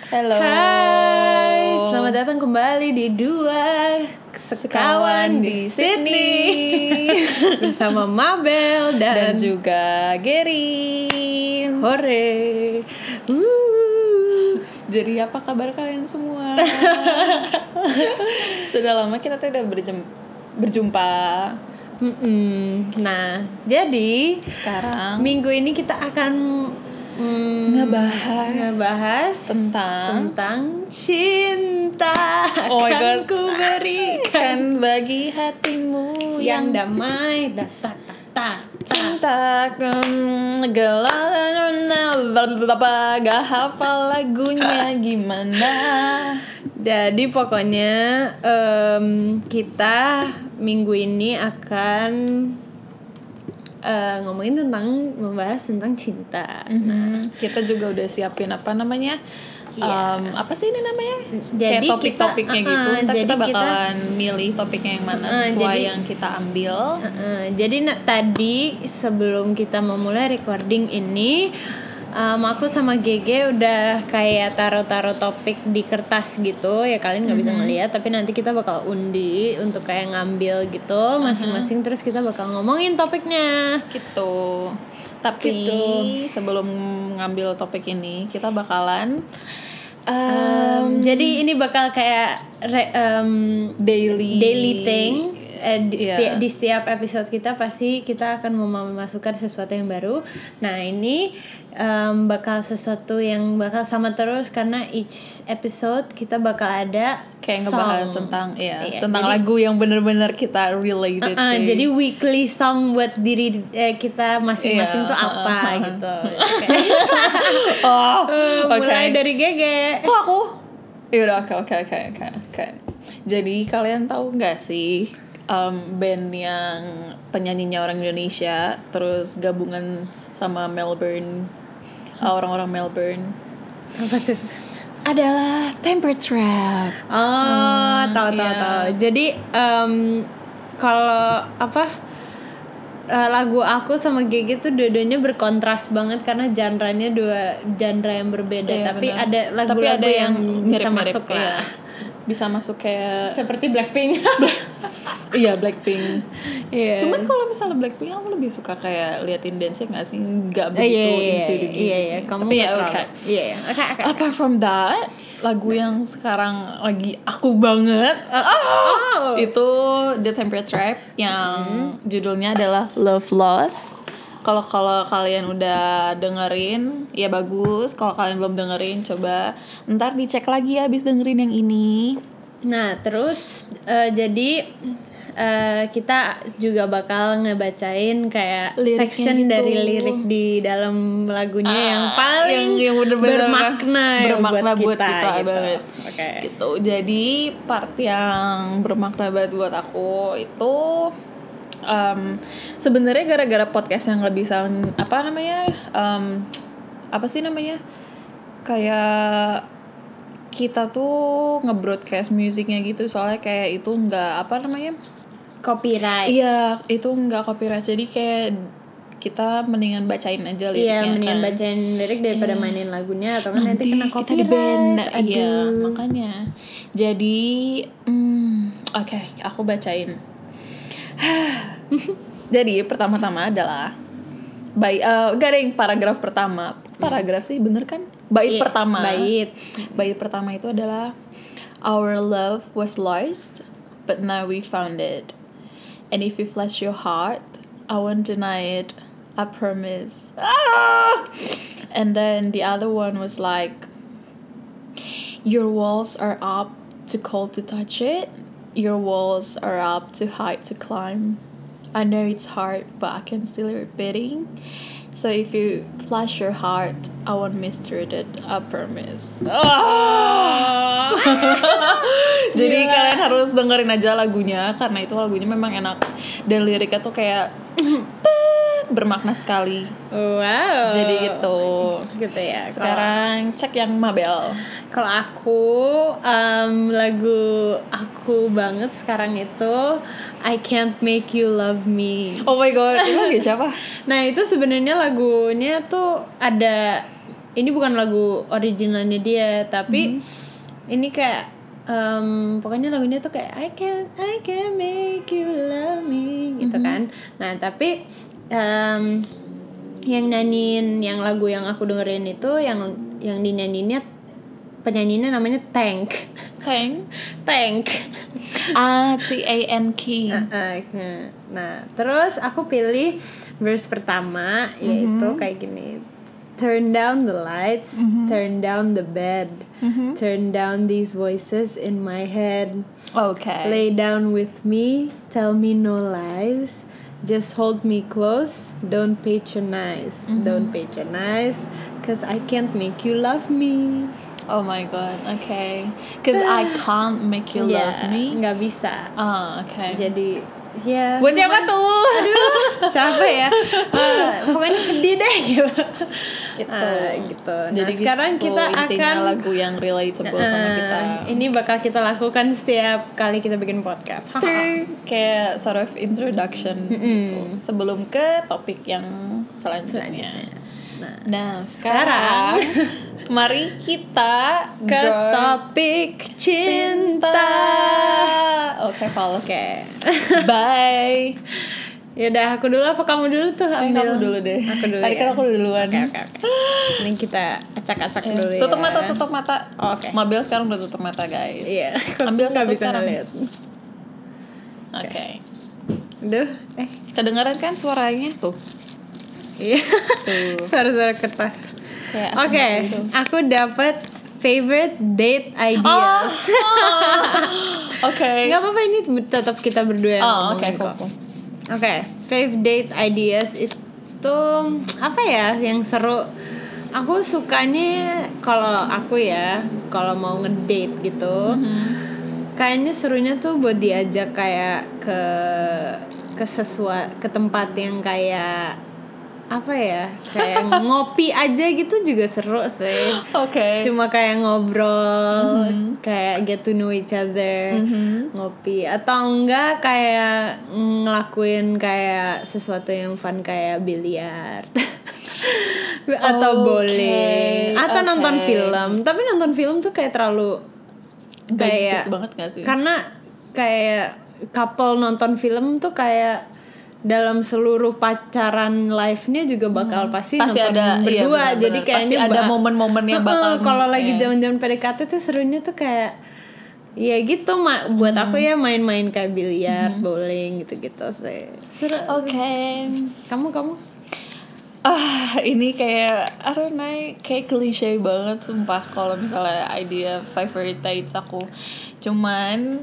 Halo. Hai, selamat datang kembali di Dua Sekawan di Sydney bersama Mabel Dan dan juga Gary. Hore. Jadi apa kabar kalian semua? Sudah lama kita tidak berjumpa. Nah, jadi Sekarang minggu ini kita akan ngebahas tentang cinta. Oh my akan God. ku berikan kan bagi hatimu yang damai. cinta gak hafal lagunya gimana. Jadi pokoknya kita minggu ini akan membahas tentang cinta. Nah, kita juga udah siapin apa namanya? Apa sih ini namanya? Jadi kayak topik-topiknya kita, gitu. Ntar jadi kita bakalan milih topiknya yang mana sesuai yang kita ambil. Jadi tadi sebelum kita memulai recording ini, aku sama Gege udah kayak taruh topik di kertas gitu. Ya kalian nggak bisa ngeliat, tapi nanti kita bakal undi untuk kayak ngambil gitu masing-masing. Terus kita bakal ngomongin topiknya. Gitu. Tapi sebelum ngambil topik ini, kita bakalan jadi ini bakal kayak daily thing. Di setiap episode kita pasti kita akan memasukkan sesuatu yang baru. Nah ini bakal sesuatu yang bakal sama terus karena each episode kita bakal ada kayak song. ngebahas tentang tentang jadi, lagu yang benar-benar kita related to. Jadi weekly song buat diri kita masing-masing tuh apa gitu. Mulai dari Gege. Kok aku? Yaudah, oke. Jadi kalian tahu nggak sih band yang penyanyinya orang Indonesia terus gabungan sama Melbourne, orang-orang Melbourne? Apa tuh? Adalah Temper Trap. Tahu. Jadi kalau lagu aku sama Gigi tuh dua-duanya berkontras banget karena genre-nya dua genre yang berbeda. Tapi bener. Ada lagu-lagu yang bisa masuk lah. Bisa masuk kayak seperti Blackpink. Iya, Blackpink. Yeah. Cuman kalau misalnya Blackpink aku lebih suka kayak liatin dance nggak sih, nggak begitu into the music. Iya. Tapi ya oke. Apart from that, lagu yang sekarang lagi aku banget itu The Temper Trap yang judulnya adalah Love Lost. Kalau kalian udah dengerin ya bagus, kalau kalian belum dengerin coba ntar dicek lagi ya abis dengerin yang ini. Nah terus jadi kita juga bakal ngebacain kayak liriknya section gitu. Dari lirik di dalam lagunya yang paling yang bermakna buat kita gitu. Banget. Okay. Gitu. Jadi part yang bermakna banget buat aku itu sebenarnya gara-gara podcast yang lebih apa sih namanya kayak kita tuh nge-broadcast musiknya gitu, soalnya kayak itu nggak copyright. Iya, itu nggak copyright, jadi kayak kita mendingan bacain aja liriknya. Iya, mendingan bacain lirik daripada mainin lagunya atau kan nanti kena copyright. Kita di band. Iya, makanya. Jadi, oke, aku bacain. Jadi pertama-tama adalah gak ada yang paragraf pertama. Paragraf sih bener kan? Bait pertama. Bait pertama itu adalah Our love was lost, but now we found it. And if you flash your heart, I won't deny it. I promise. And then the other one was like, your walls are up, too cold to touch it. Your walls are up, too high to climb. I know it's hard, but I can still repeating. So if you flash your heart, I won't mistreat it, I promise. Jadi kalian harus dengerin aja lagunya, karena itu lagunya memang enak. Dan liriknya tuh kayak bermakna sekali. Wow. Jadi gitu ya. Sekarang cek yang Mabel. Kalau aku lagu aku banget sekarang itu I Can't Make You Love Me. Oh my god, itu lagu siapa? Nah itu sebenarnya lagunya tuh ada ini bukan lagu originalnya dia, tapi ini kayak pokoknya lagunya tuh kayak I can make you love me gitu kan. Nah tapi yang nyanyiin yang lagu yang aku dengerin itu yang dinyanyiinnya penyanyinya namanya Tank. Tank. Tank. Nah, terus aku pilih verse pertama yaitu kayak gini. Turn down the lights, turn down the bed, turn down these voices in my head. Okay. Lay down with me, tell me no lies. Just hold me close, don't patronize, cause I can't make you love me. Oh my god, okay. Cause I can't make you love me. Nggak bisa. Okay. Jadi ya. Buat siapa tuh? Aduh, siapa ya? Pokoknya sedih deh gitu. Gitu. Nah, jadi sekarang gitu, kita intinya akan lagu yang relatable sama kita. Ini bakal kita lakukan setiap kali kita bikin podcast. Kayak sort of introduction gitu, sebelum ke topik yang selanjutnya. Nah, sekarang mari kita ke topik cinta. Oke, fals. Oke. Bye. Yaudah, aku dulu apa kamu dulu tuh? Kamu dulu deh. Aku dulu. Tadi kan aku duluan. Oke. Ini kita acak-acak dulu ya. Tutup mata. Oke. Mabel sekarang udah tutup mata, guys. Iya. Ambil satu sekarang. Oke. Duh, kedengaran kan suaranya tuh? Iya. Suara-suara kertas. Oke, gitu. aku dapat favorite date ideas. Oke. Gak apa-apa, ini tetap kita berdua yang ngomongin kok. Oke, favorite date ideas itu apa ya yang seru? Aku sukanya kalau mau ngedate gitu, kayaknya serunya tuh buat diajak kayak ke tempat yang kayak apa ya, kayak ngopi aja gitu juga seru sih. Cuma kayak ngobrol, kayak get to know each other, ngopi atau enggak kayak ngelakuin kayak sesuatu yang fun kayak biliar atau bowling atau nonton film. Tapi nonton film tuh kayak terlalu kayak banget gak sih? Karena kayak couple nonton film tuh kayak dalam seluruh pacaran live-nya juga bakal pasti nonton ada, berdua. Iya, jadi kayaknya pasti ada momen-momen yang bakal kalau lagi zaman-zaman PDKT tuh serunya tuh kayak ya gitu buat aku ya main-main kayak biliar, bowling gitu-gitu sih. Seru. Kamu ini kayak I don't know, kayak klise banget sumpah kalau misalnya idea favorite dates aku. Cuman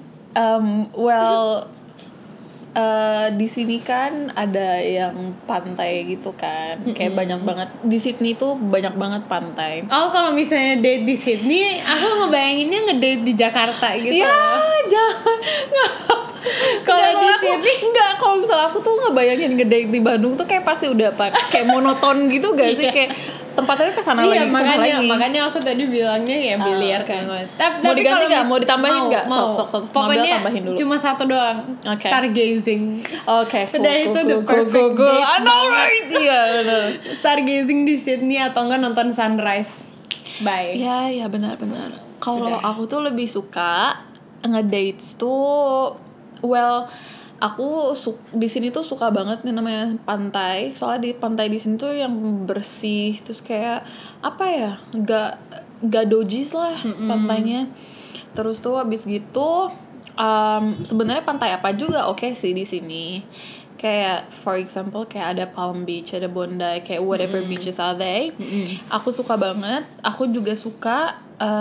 di sini kan ada yang pantai gitu kan, kayak banyak banget di Sydney tuh banyak banget pantai. Kalau misalnya date di Sydney, aku ngebayanginnya ngedate di Jakarta gitu. Ya jangan. Kalau di Sydney enggak, kalau misalnya aku tuh ngebayangin ngedate di Bandung tuh kayak pasti udah kayak monoton gitu gak sih, kayak tempatnya kesana lagi kesana lagi. Makanya aku tadi bilangnya ya biliar kan. Mau diganti nggak? Mau ditambahin nggak? Sok. Pokoknya tambahin dulu. Cuma satu doang. Stargazing. Udah itu the perfect date. I know right. Iya benar. Stargazing di Sydney atau enggak nonton sunrise. Bye. Ya benar. Kalau aku tuh lebih suka ngedates tuh aku di sini tuh suka banget nih namanya pantai. Soalnya di pantai di sini tuh yang bersih, terus kayak apa ya, gak dojis lah pantainya. Terus tuh abis gitu sebenarnya pantai apa juga oke sih di sini. Kayak for example kayak ada Palm Beach, ada Bondi, kayak whatever beaches are they. Aku suka banget. Aku juga suka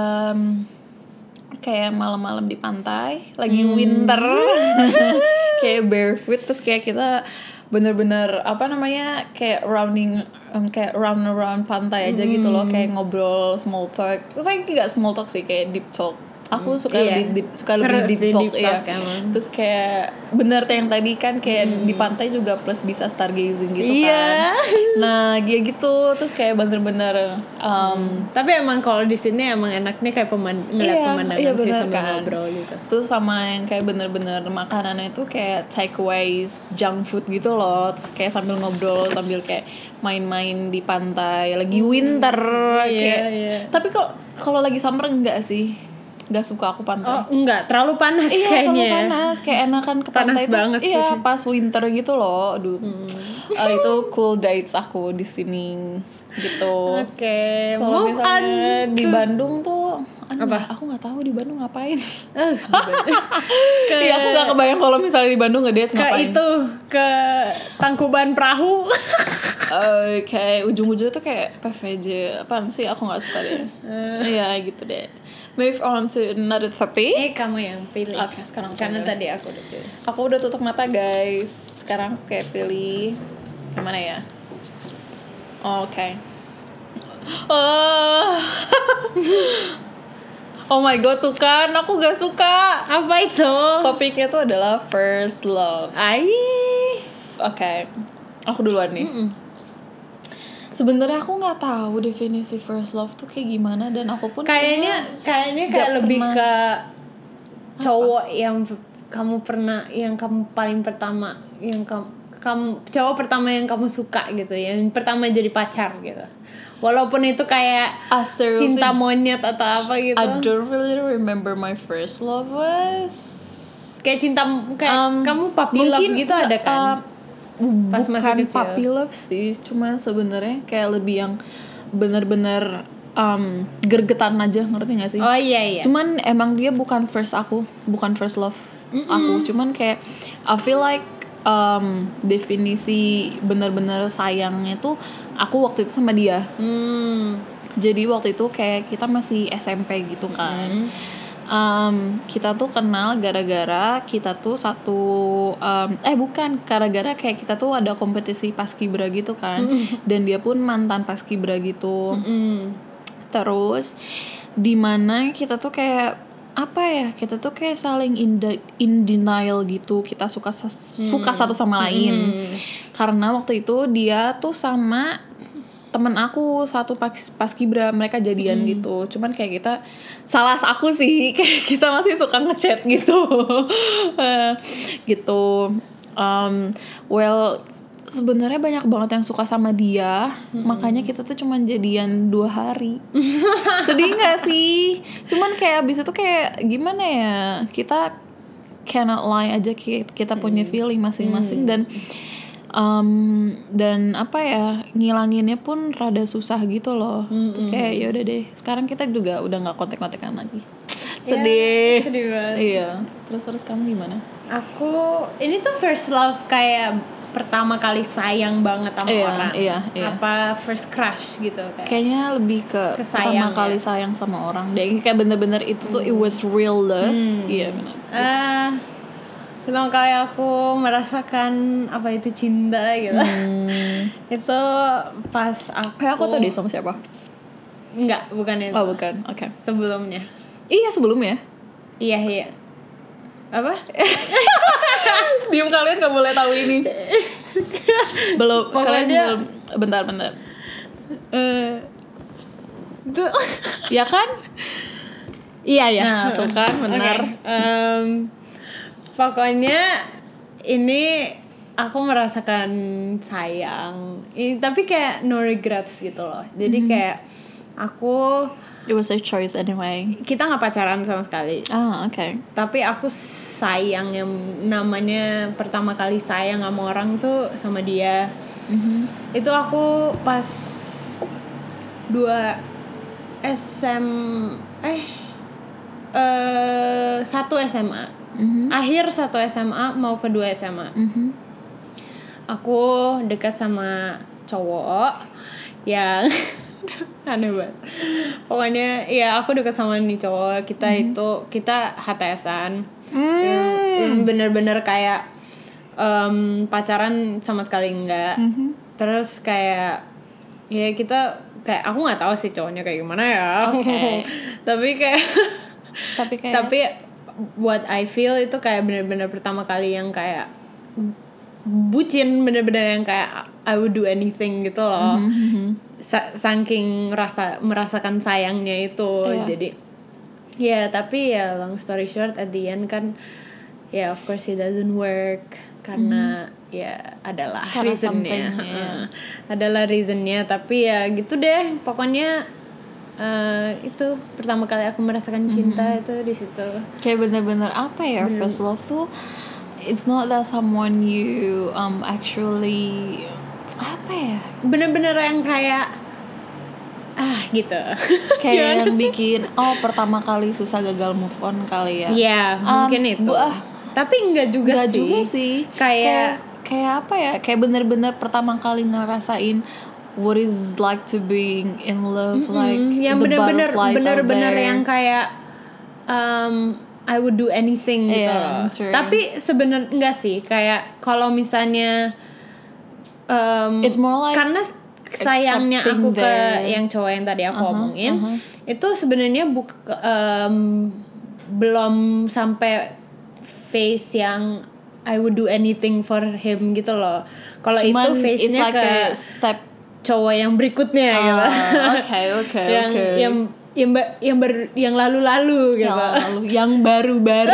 kayak malam-malam di pantai lagi winter kayak barefoot, terus kayak kita bener-bener kayak round around pantai aja gitu loh, kayak ngobrol small talk, kayak nggak small talk sih, kayak deep talk Aku suka lebih deep talk ya. Terus kayak bener yang tadi kan kayak di pantai juga plus bisa stargazing gitu kan. Nah gitu terus kayak bener-bener tapi emang kalau di sini emang enaknya kayak ngeliat pemandangan sih sambil kan. Ngobrol gitu. Terus sama yang kayak bener-bener makanannya itu kayak takeaways junk food gitu loh. Terus kayak sambil ngobrol sambil kayak main-main di pantai lagi winter kayak. Tapi kalau lagi summer enggak sih. Gak suka aku pantai. Oh enggak, terlalu panas kayaknya. Iya terlalu panas, kayak enakan ke pantai itu. Banget iya sih. Pas winter gitu loh, aduh. Itu cool dates aku di sini gitu. Oke, kalau misalnya di Bandung tuh, apa? Aku nggak tahu di Bandung ngapain. Iya aku nggak kebayang kalau misalnya di Bandung ngedate ngapain. Ke Tangkuban Perahu. Kayak ujung-ujungnya tuh kayak PVJ apaan sih, aku nggak suka deh. Iya gitu deh. Move on to another topic. Kamu yang pilih. Oke, sekarang karena tadi aku udah pilih. Aku udah tutup mata guys. Sekarang aku kayak pilih gimana ya? Oke. Oh my god tuh kan, aku gak suka. Apa itu? Topiknya tuh adalah first love. Oke. Aku duluan nih. Sebenarnya aku nggak tahu definisi first love tuh kayak gimana dan aku pun kayaknya kayak lebih ke cowok yang kamu paling pertama yang kamu cowok pertama yang kamu suka gitu, yang pertama jadi pacar gitu. Walaupun itu kayak cinta monyet atau apa gitu. I don't really remember my first love was kayak cinta kayak kamu puppy love gitu ada kan? Pas bukan puppy love sih, cuma sebenarnya kayak lebih yang bener-bener gergetan aja, ngerti gak sih? Oh iya. Cuman emang dia bukan first love aku, cuman kayak I feel like definisi bener-bener sayangnya tuh aku waktu itu sama dia. Jadi waktu itu kayak kita masih SMP gitu kan. Kita tuh kenal gara-gara kita tuh gara-gara kayak kita tuh ada kompetisi paskibra gitu kan. Dan dia pun mantan paskibra gitu. Terus dimana kita tuh kayak apa ya, kita tuh kayak saling in denial gitu, kita suka satu sama lain. Karena waktu itu dia tuh sama temen aku satu paskibra, mereka jadian gitu. Cuman kayak kita salah aku sih, kayak kita masih suka ngechat gitu. Gitu. Sebenarnya banyak banget yang suka sama dia, makanya kita tuh cuman jadian 2 hari. Sedih nggak sih? Cuman kayak abis itu kayak gimana ya, kita cannot lie aja, kita punya feeling masing-masing. Dan apa ya, ngilanginnya pun rada susah gitu loh. Terus kayak ya udah deh, sekarang kita juga udah nggak kontek-kontekan lagi. Sedih banget. Iya. Terus kamu gimana? Aku ini tuh first love kayak pertama kali sayang banget sama orang. Iya. Apa first crush gitu kayak. Kayaknya lebih ke pertama kali sayang sama orang deh. Kayak bener-bener itu tuh it was real love. Iya benar. Pertama kali aku merasakan apa itu cinta gitu. Itu pas aku tahu deh sama siapa. Enggak, bukan itu. Oh bukan, oke. Sebelumnya. Iya sebelumnya. Iya. Apa? Diam, kalian gak boleh tahu ini. Belum. Kalian belum. Bentar. Itu. Ya kan? Iya. Nah tuh kan benar. Pokoknya ini aku merasakan sayang. Tapi kayak no regrets gitu loh. Jadi kayak aku, it was a choice anyway. Kita nggak pacaran sama sekali. Okay. Tapi aku sayang, yang namanya pertama kali sayang sama orang tuh sama dia. Itu aku pas 1 SMA. Akhir 1 SMA mau ke 2 SMA. Aku dekat sama cowok yang aneh banget. Pokoknya ya aku dekat sama nih cowok. Kita HTS-an. Yang bener-bener kayak pacaran sama sekali enggak. Terus kayak ya kita kayak, aku nggak tahu sih cowoknya kayak gimana ya. Okay. Tapi kayak Tapi what I feel itu kayak benar-benar pertama kali yang kayak bucin, benar-benar yang kayak I would do anything gitu loh. Saking merasakan sayangnya itu. Jadi tapi ya long story short at the end kan of course it doesn't work karena adalah reasonnya. Adalah reasonnya, tapi ya gitu deh pokoknya. Itu pertama kali aku merasakan cinta itu di situ. Kayak bener-bener apa ya, first love tuh it's not that someone you actually apa ya, bener-bener yang kayak gitu. Kayak yang bikin pertama kali susah gagal move on kali ya. Iya, mungkin itu. Tapi enggak juga sih. Kayak apa ya? Kayak bener-bener pertama kali ngerasain what is like to being in love, like yang the butterflies bener-bener yang kayak I would do anything gitu. True. Tapi sebenarnya enggak sih, kayak kalau misalnya it's more like karena sayangnya aku ke yang cowok yang tadi aku omongin itu sebenarnya belum sampai phase yang I would do anything for him gitu loh. Kalau itu phase-nya like ke step cowok yang berikutnya gitu. Oke. Yang lalu-lalu gitu. Yang baru-baru.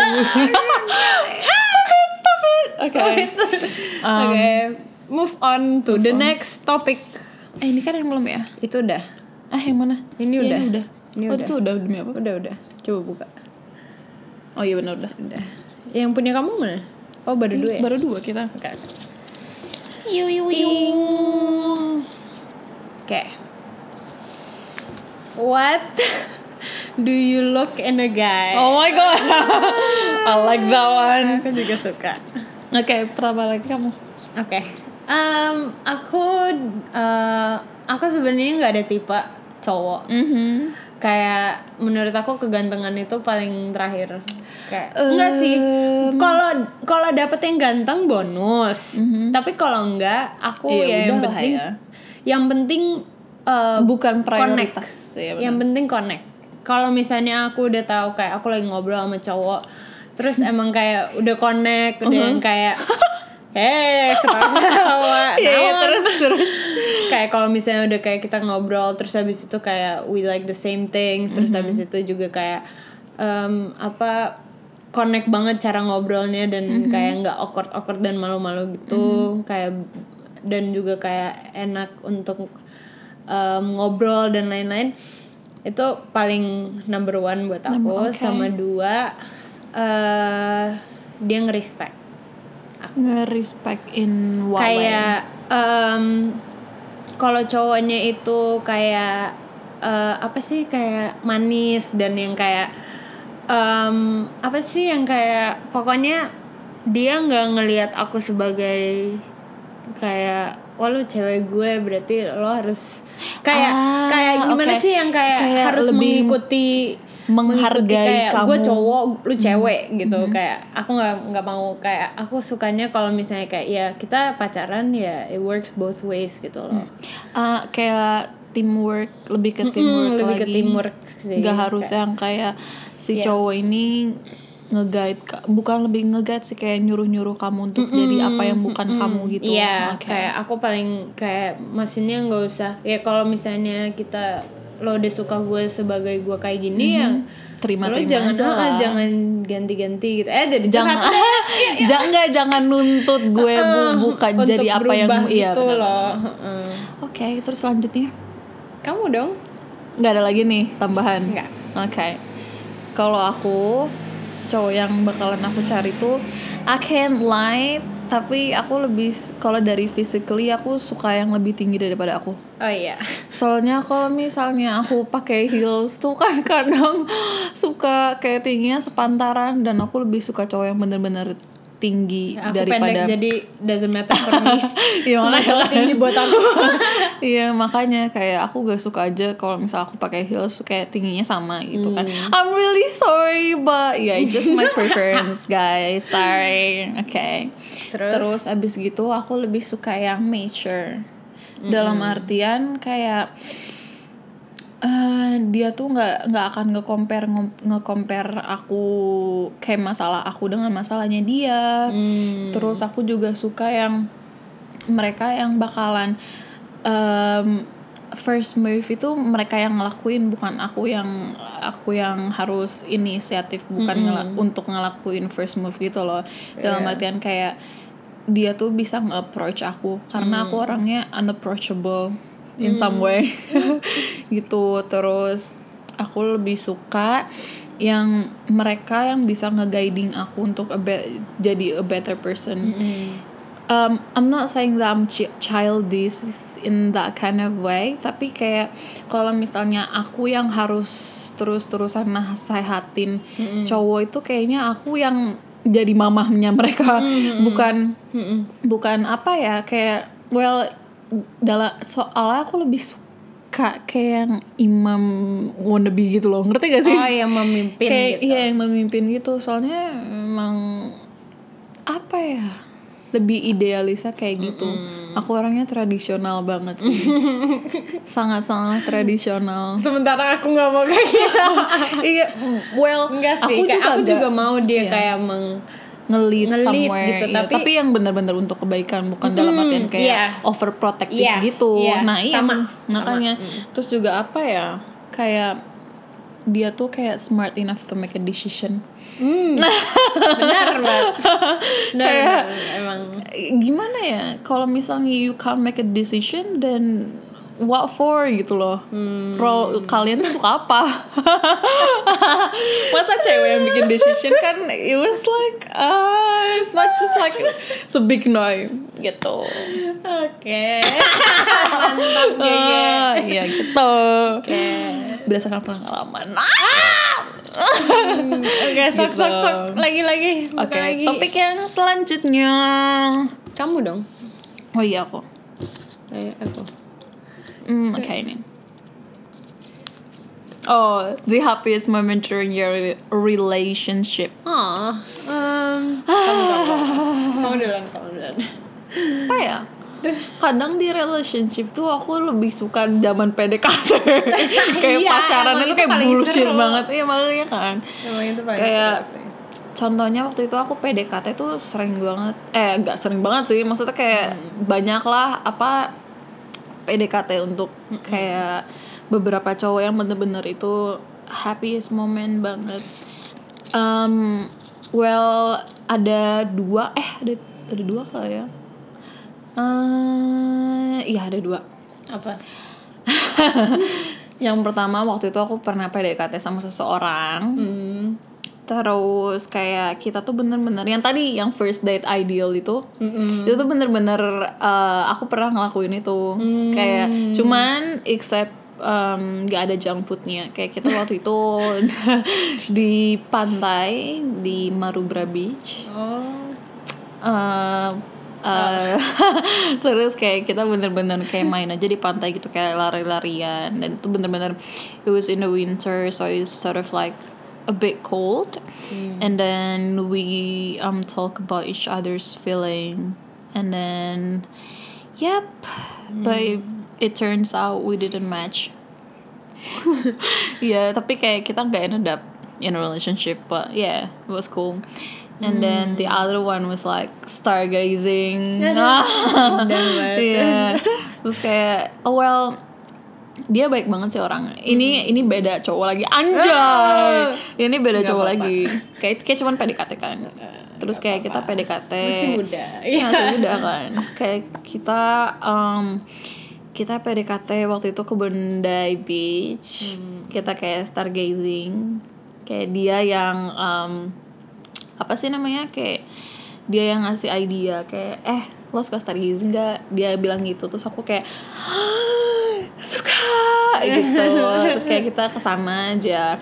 Stop it. Okay. Move on to the next topic. Ini kan yang belum ya? Itu udah. Yang mana? Ini udah. Ini udah. Itu udah demi apa? Udah. Coba buka. Oh iya benar udah. Yang punya kamu mana? Oh baru 2 ya? Baru 2 kita. Okay. Okay. What do you look in a guy? Oh my god. I like that one. Aku juga suka. Okay, pertama lagi kamu. Okay. Aku sebenarnya nggak ada tipe cowok. Kayak menurut aku kegantengan itu paling terakhir. Kayak enggak sih. Kalau dapet yang ganteng bonus. Tapi kalau enggak, aku yang penting bukan prioritas. Yang penting connect. Kalau misalnya aku udah tahu kayak aku lagi ngobrol sama cowok, terus emang kayak udah connect, udah yang kayak ketawa. Terus kayak kalau misalnya udah kayak kita ngobrol, terus habis itu kayak we like the same things, terus habis itu juga kayak connect banget cara ngobrolnya dan kayak nggak awkward dan malu-malu gitu, kayak dan juga kayak enak untuk ngobrol dan lain-lain. Itu paling number 1 buat aku. Sama 2 dia nge-respect. Nge-respect in what kayak kalau cowoknya itu kayak apa sih, kayak manis dan yang kayak apa sih yang kayak pokoknya dia nggak ngelihat aku sebagai kayak wah lu cewek gue berarti lo harus kayak gimana sih yang kayak harus mengikuti menghargai kayak kamu. Gue cowok, lu cewek gitu. Kayak aku nggak mau, kayak aku sukanya kalau misalnya kayak ya kita pacaran ya it works both ways gitu loh. Kayak teamwork, lebih ke teamwork lebih lagi. Ke teamwork sih. Gak harus yang kayak si cowok ini nge-guide, bukan lebih nge-guide sih, kayak nyuruh-nyuruh kamu untuk jadi apa yang bukan kamu gitu. Iya, kayak aku paling kayak maksudnya nggak usah ya kalau misalnya lo udah suka gue sebagai gue kayak gini ya terima jangan aja lah. Jangan ganti-ganti gitu. Jadi jangan nuntut gue bukan jadi apa yang gitu loh. Oke, terus selanjutnya kamu dong. Nggak ada lagi nih tambahan? Nggak. Oke. Kalau aku cowok yang bakalan aku cari tuh I can't lie, tapi aku lebih kalau dari physically aku suka yang lebih tinggi daripada aku. Oh iya. Soalnya kalau misalnya aku pakai heels tuh kan kadang suka kayak tingginya sepantaran, dan aku lebih suka cowok yang bener-bener tinggi aku daripada. Pendek jadi doesn't matter for me. Iya, semua cowok tinggi buat aku. Iya, makanya kayak aku gak suka aja kalau misal aku pakai heels kayak tingginya sama gitu kan. I'm really sorry but yeah, just my preference guys. Sorry. Okay. Terus abis gitu aku lebih suka yang mature. Dalam artian kayak Dia tuh nggak akan nge-compare aku kayak masalah aku dengan masalahnya dia. Terus aku juga suka yang mereka yang bakalan first move itu mereka yang ngelakuin, bukan aku yang harus inisiatif, bukan untuk ngelakuin first move gitu loh. Dalam artian kayak dia tuh bisa nge-approach aku karena aku orangnya unapproachable in some way. Gitu. Terus aku lebih suka yang mereka yang bisa nge-guiding aku untuk jadi a better person. I'm not saying that I'm childish in that kind of way, tapi kayak kalau misalnya aku yang harus terus-terusan nasehatin cowok itu, kayaknya aku yang jadi mamahnya mereka. Bukan apa ya, kayak soalnya aku lebih suka kayak yang imam wannabe gitu loh, ngerti gak sih? Yang memimpin kayak, gitu. Iya, yang memimpin gitu. Soalnya emang apa ya, lebih idealisnya kayak gitu. Aku orangnya tradisional banget sih. Sangat-sangat tradisional. Sementara aku nggak mau kayak gitu. Iya, enggak sih. Aku juga mau dia kayak nge-lead somewhere gitu, ya. Tapi yang benar-benar untuk kebaikan, bukan dalam artian kayak overprotective gitu. Nah iya, makanya terus juga apa ya, kayak dia tuh kayak smart enough to make a decision. Benar banget. Kayak emang gimana ya, kalau misalnya you can't make a decision, then what for gitu loh. Role kalian tuh untuk apa? Masa cewek yang bikin decision kan, it was like it's not just like it's a big no gitu. Oke. Mantap ya gitu. Oke. Berdasarkan pengalaman. Oke, sok lagi. Oke, topik yang selanjutnya. Kamu dong. Oh iya, aku. Aku. Oke, ini. Oh, the happiest moment during your relationship. Kamu duluan. Apa ya? Kadang di relationship tuh aku lebih suka zaman PDKT. Kayak pacaran itu kayak bullshit banget. Iya, makanya kan. Emang itu paling kayak seru sih. Contohnya waktu itu aku PDKT tuh sering banget. Gak sering banget sih. Maksudnya kayak banyak lah PDKT untuk kayak beberapa cowok yang bener-bener itu happiest moment banget. Ada dua kali ya. Iya, ada dua. Apa? Yang pertama, waktu itu aku pernah PDKT sama seseorang. Terus kayak kita tuh bener-bener yang tadi, yang first date ideal itu tuh bener-bener aku pernah ngelakuin itu. Kayak cuman except gak ada junk foodnya. Kayak kita waktu itu di pantai di Marubra Beach. Terus kayak kita bener-bener kayak main aja di pantai gitu, kayak lari-larian. Dan itu bener-bener it was in the winter, so it's sort of like a bit cold. And then we talk about each other's feeling, and then but it turns out we didn't match. Tapi kayak kita gak ended up in a relationship, but it was cool. And then the other one was like stargazing. Terus kayak dia baik banget sih orangnya. Ini beda cowok lagi. Anjay. Ini beda cowok lagi. Kayak cuman PDKT kan. Terus kayak kita PDKT. Masih muda. Masih muda kan. Kayak kita PDKT waktu itu ke Bondi Beach. Kita kayak stargazing. Kayak dia yang apa sih namanya, kayak dia yang ngasih idea kayak lo suka stargazing gak, dia bilang gitu. Terus aku kayak suka gitu. Terus kayak kita kesana aja.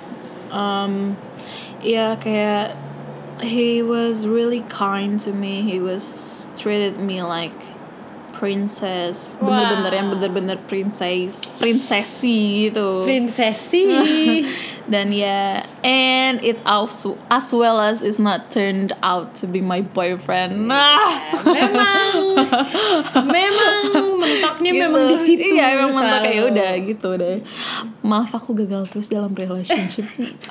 Kayak he was really kind to me. He was treated me like princess. Bener-bener yang bener-bener princessy gitu. Princessy. Dan ya, and it's also as well as it's not turned out to be my boyfriend. Memang mentoknya gitu. Memang di situ. Iya, memang mentoknya ya udah gitu deh. Maaf aku gagal terus dalam relationship.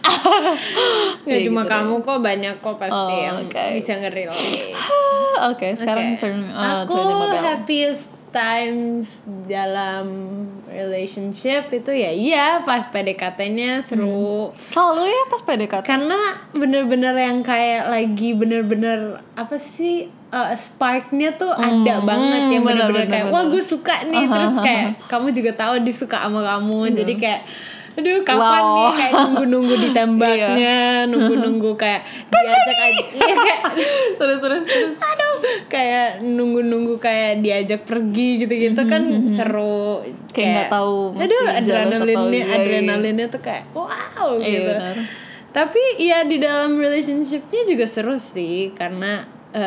Ya cuma gitu kamu kok banyak kok pasti yang bisa nge-relate. Oke, sekarang turn aku happiest times dalam relationship itu ya iya pas PDKT-nya seru. Selalu ya pas PDKT. Karena bener-bener yang kayak lagi bener-bener apa sih spark-nya tuh ada banget yang bener-bener kayak wah gue suka nih terus kayak kamu juga tahu dia suka sama kamu jadi kayak aduh kapan nih kayak nunggu-nunggu ditembaknya nunggu-nunggu kayak diajak aja kayak terus aduh kayak nunggu-nunggu kayak diajak pergi gitu-gitu kan seru kayak nggak tahu aduh adrenalinnya tuh kayak wow gitu tapi ya di dalam relationship-nya juga seru sih karena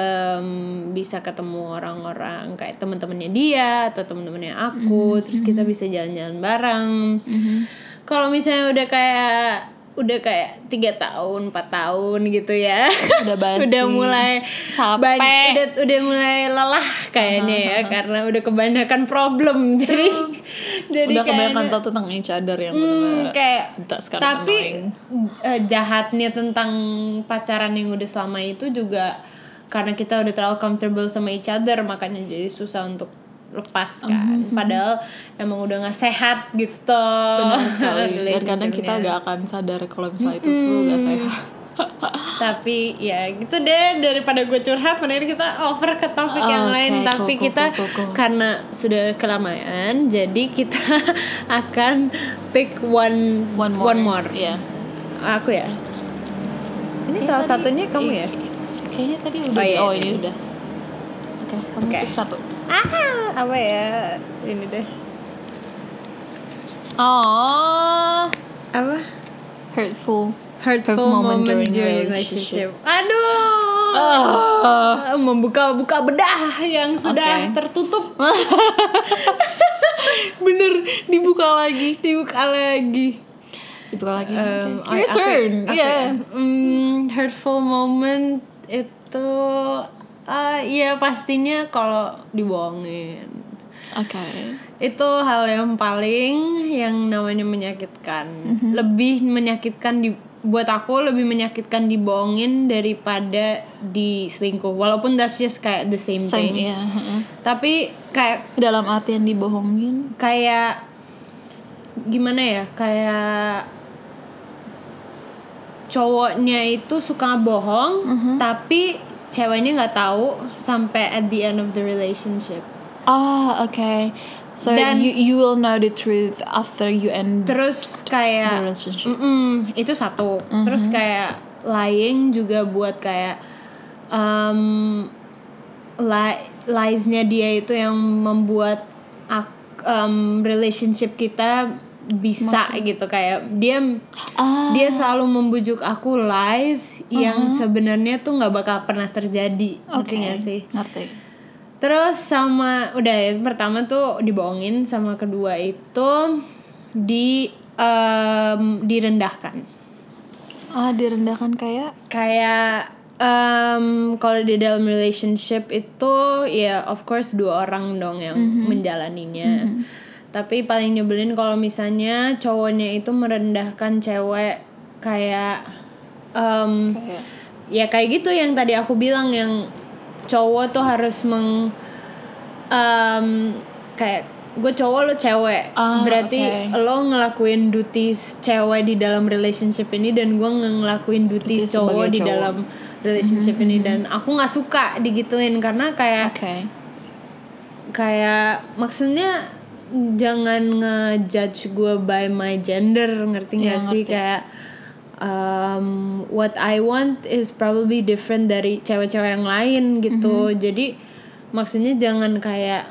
bisa ketemu orang-orang kayak teman-temannya dia atau teman-temannya aku terus kita bisa jalan-jalan bareng. Kalau misalnya udah kayak 3 tahun 4 tahun gitu ya udah basi udah mulai capek udah mulai lelah kayaknya ya karena udah kebanyakan problem jadi udah kebanyakan tahu tentang each other yang benar-benar kayak tapi jahatnya tentang pacaran yang udah selama itu juga karena kita udah terlalu comfortable sama each other makanya jadi susah untuk lepas kan padahal emang udah nggak sehat gitu benar sekali dan kadang kita gak akan sadar kalau misalnya itu tuh gak sehat tapi ya gitu deh daripada gue curhat mending kita over ke topik yang lain tapi kita karena sudah kelamaan jadi kita akan pick one more. Yeah. Aku ya ini salah satunya kamu ya kayaknya tadi udah ini udah kamu pick satu apa ya ini deh apa hurtful moment during relationship. Aduh membuka bedah yang sudah tertutup bener dibuka lagi your turn hurtful moment itu ya pastinya kalau dibohongin. Itu hal yang paling yang namanya menyakitkan. Lebih menyakitkan buat aku lebih menyakitkan dibohongin daripada diselingkuh. Walaupun that's just kayak the same thing. Yeah. Tapi kayak dalam artian dibohongin kayak gimana ya? Kayak cowoknya itu suka bohong tapi ceweknya nggak tahu sampai at the end of the relationship. So dan, you will know the truth after you end terus kayak the relationship. Itu satu. Terus kayak lying juga buat kayak lies-nya dia itu yang membuat relationship kita bisa gitu kayak dia selalu membujuk aku lies yang sebenarnya tuh nggak bakal pernah terjadi. Ngerti nggak sih? Ngerti. Terus sama udah pertama tuh dibohongin sama kedua itu direndahkan. Direndahkan kayak kalau di dalam relationship itu ya of course 2 orang dong yang menjalaninya. Tapi paling nyebelin kalau misalnya cowoknya itu merendahkan cewek kayak ya kayak gitu yang tadi aku bilang yang cowok tuh harus kayak gue cowok lo cewek berarti lo ngelakuin duties cewek di dalam relationship ini dan gue ngelakuin duties cowok di dalam relationship ini dan aku nggak suka digituin karena kayak maksudnya jangan ngejudge gue by my gender ngerti nggak sih kayak what I want is probably different dari cewek-cewek yang lain gitu. Jadi maksudnya jangan kayak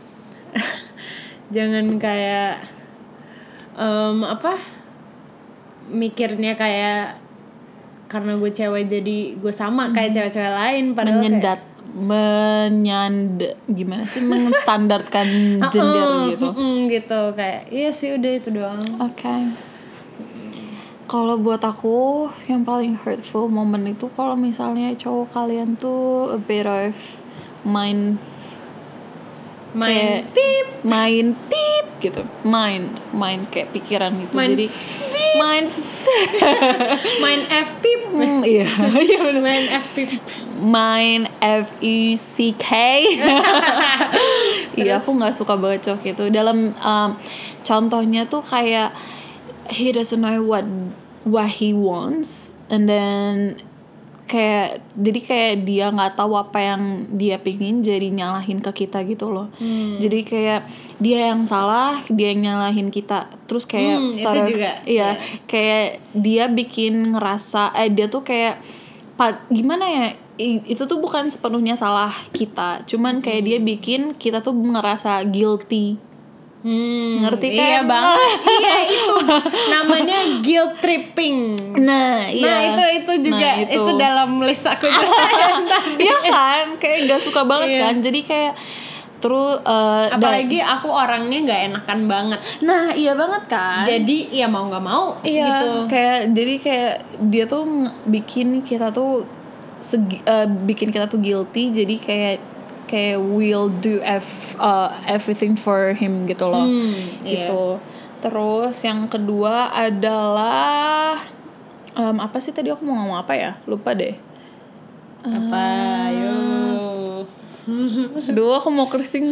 mikirnya kayak karena gue cewek jadi gue sama kayak cewek-cewek lain padahal menstandarkan gender gitu gitu kayak iya sih udah itu doang. Kalau buat aku yang paling hurtful moment itu kalau misalnya cowok kalian tuh a bit of main pip gitu, main kayak pikiran gitu, jadi main FPIP. Iya benar, main FPIP, main FUCK. Iya, aku nggak suka banget cowok itu. Dalam contohnya tuh kayak he doesn't know what he wants, and then jadi kayak dia nggak tahu apa yang dia pingin, jadi nyalahin ke kita gitu loh. Jadi kayak dia yang salah, dia yang nyalahin kita, terus kayak itu juga iya, kayak dia bikin ngerasa dia tuh kayak gimana ya, itu tuh bukan sepenuhnya salah kita, cuman kayak dia bikin kita tuh ngerasa guilty. Ngerti kan? Iya banget. Iya, itu namanya guilt tripping. Nah itu juga itu dalam list aku juga. Iya kan, kayak gak suka banget kan. Jadi kayak terus apalagi aku orangnya nggak enakan banget. Nah iya banget kan. Jadi ya mau nggak mau gitu. Jadi kayak dia tuh bikin kita tuh guilty. Jadi kayak will do everything for him gitu loh. Gitu. Terus yang kedua adalah apa sih tadi aku mau ngomong apa ya? Lupa deh. Apa? Yuk. Aduh, aku mau kersing.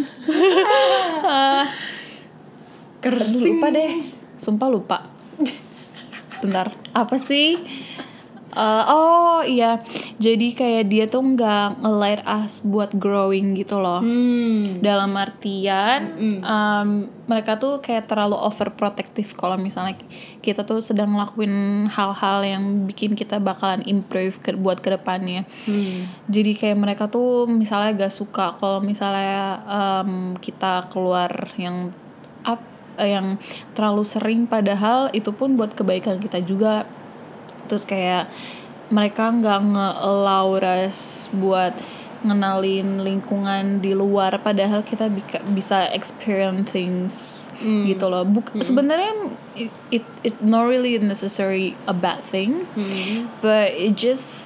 Lupa deh. Sumpah lupa. Bentar. Apa sih? Oh iya, jadi kayak dia tuh nggak nge-let us buat growing gitu loh. Dalam artian mereka tuh kayak terlalu overprotective kalau misalnya kita tuh sedang ngelakuin hal-hal yang bikin kita bakalan improve buat kedepannya. Jadi kayak mereka tuh misalnya gak suka kalau misalnya kita keluar yang terlalu sering, padahal itu pun buat kebaikan kita juga. Terus kayak mereka nggak nge-allow us buat ngenalin lingkungan di luar, padahal kita bisa experience things gitu loh. Sebenarnya it not really necessary a bad thing, but it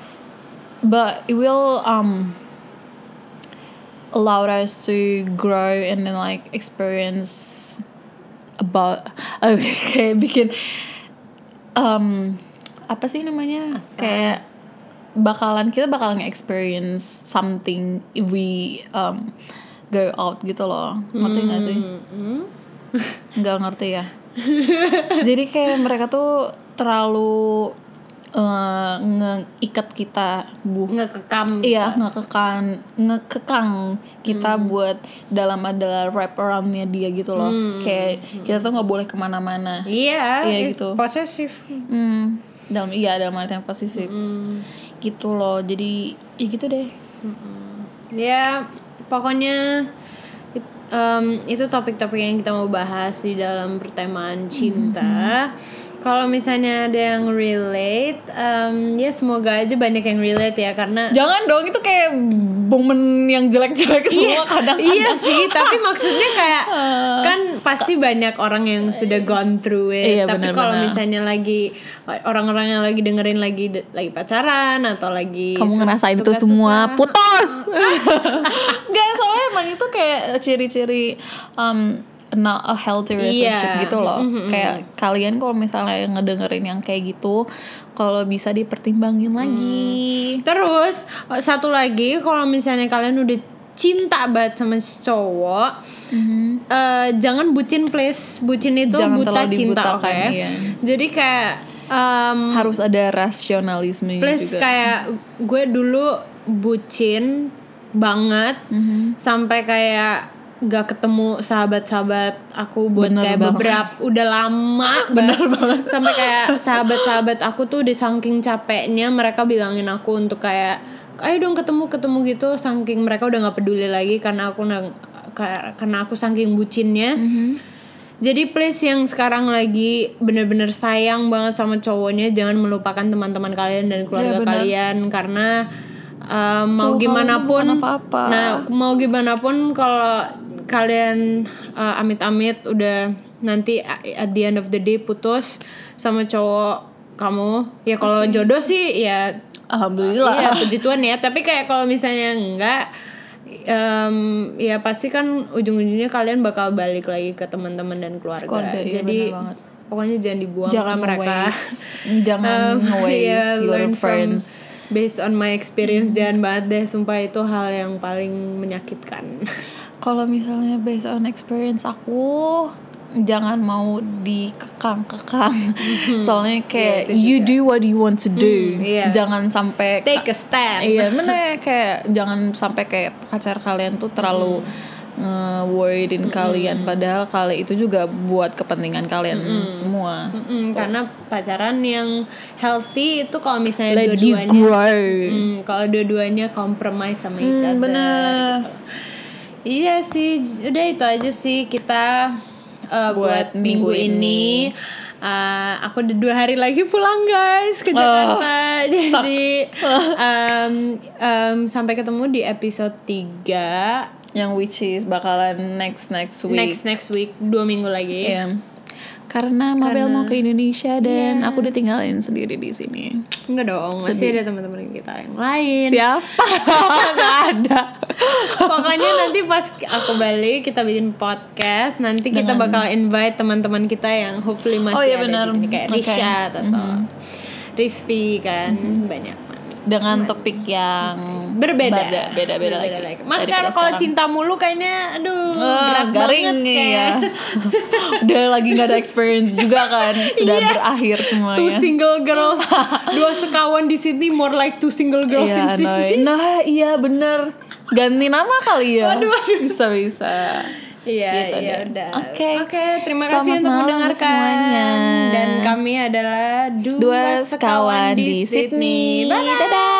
will allow us to grow and then like experience about kayak bikin apa sih namanya, kayak kita bakalan experience something if we go out gitu loh. Ngerti nggak sih? Nggak ngerti ya. Jadi kayak mereka tuh terlalu ngeikat kita, ngekekang kita buat dalam adalah wrap around-nya dia gitu loh. Kayak kita tuh nggak boleh kemana-mana. Iya gitu. Posesif. Dalam arti yang posesif gitu loh. Jadi ya gitu deh. Ya pokoknya itu topik-topik yang kita mau bahas di dalam pertemuan cinta. Kalau misalnya ada yang relate, ya semoga aja banyak yang relate ya, karena jangan dong, itu kayak momen yang jelek-jelek semua kadang-kadang. Iya sih, tapi maksudnya kayak kan pasti banyak orang yang sudah gone through it. Iya, tapi kalau misalnya lagi orang-orang yang lagi dengerin lagi pacaran atau lagi kamu ngerasain itu semua, putus. Gak, soalnya emang itu kayak ciri-ciri not a healthy relationship gitu loh. Kayak kalian kalau misalnya ngedengerin yang kayak gitu, kalau bisa dipertimbangin lagi. Terus satu lagi, kalau misalnya kalian udah cinta banget sama cowok, jangan bucin please. Bucin itu jangan buta cinta, oke? Iya. Jadi kayak harus ada rasionalisme please juga. Kayak gue dulu bucin banget sampai kayak gak ketemu sahabat-sahabat aku buat kayak beberapa udah lama banget sampai kayak sahabat-sahabat aku tuh udah saking capeknya mereka bilangin aku untuk kayak ayo dong ketemu gitu, saking mereka udah nggak peduli lagi karena aku saking bucinnya. Jadi please yang sekarang lagi bener-bener sayang banget sama cowoknya, jangan melupakan teman-teman kalian dan keluarga kalian, karena mau gimana pun mau gimana pun kalau kalian amit-amit udah nanti at the end of the day putus sama cowok kamu? Ya kalau jodoh sih ya alhamdulillah. Iya, puji Tuhan ya. Tapi kayak kalau misalnya enggak, ya pasti kan ujung-ujungnya kalian bakal balik lagi ke teman-teman dan keluarga. Iya, jadi pokoknya jangan dibuang lah mereka. Jangan waste your friends. Based on my experience, jangan banget deh. Sumpah itu hal yang paling menyakitkan. Kalau misalnya based on experience aku, jangan mau dikekang-kekang. Soalnya kayak you do what you want to do. Jangan sampai take a stand. Iya, bener, kayak jangan sampai kayak pacar kalian tuh terlalu worriein kalian, padahal kali itu juga buat kepentingan kalian semua. Karena pacaran yang healthy itu kalau misalnya Let dua-duanya kalau dua-duanya compromise sama each other gitu. Iya sih, udah itu aja sih kita buat minggu ini. Aku udah 2 hari lagi pulang guys ke Jakarta. Jadi sampai ketemu di episode 3 yang which is bakalan next week 2 minggu lagi. Karena Mabel mau ke Indonesia dan aku ditinggalin sendiri di sini. Enggak dong, masih ada teman-teman kita yang lain. Siapa? Enggak ada. Pokoknya nanti pas aku balik kita bikin podcast. Nanti kita bakal invite teman-teman kita yang hopefully masih ada di sini kayak Risha atau Rizvi kan, banyak. Dengan topik yang beda lagi. Mas kalau cinta mulu kayaknya berat garing banget ya. Udah lagi nggak ada experience juga kan, sudah berakhir semuanya. 2 single girls, 2 sekawan di Sydney, more like 2 single girls in Sydney. Nah iya bener, ganti nama kali ya. Waduh. Bisa. Iya, gitu ya udah. Oke, terima kasih untuk mendengarkan semuanya. Dan kami adalah 2 sekawan di Sydney. Bye.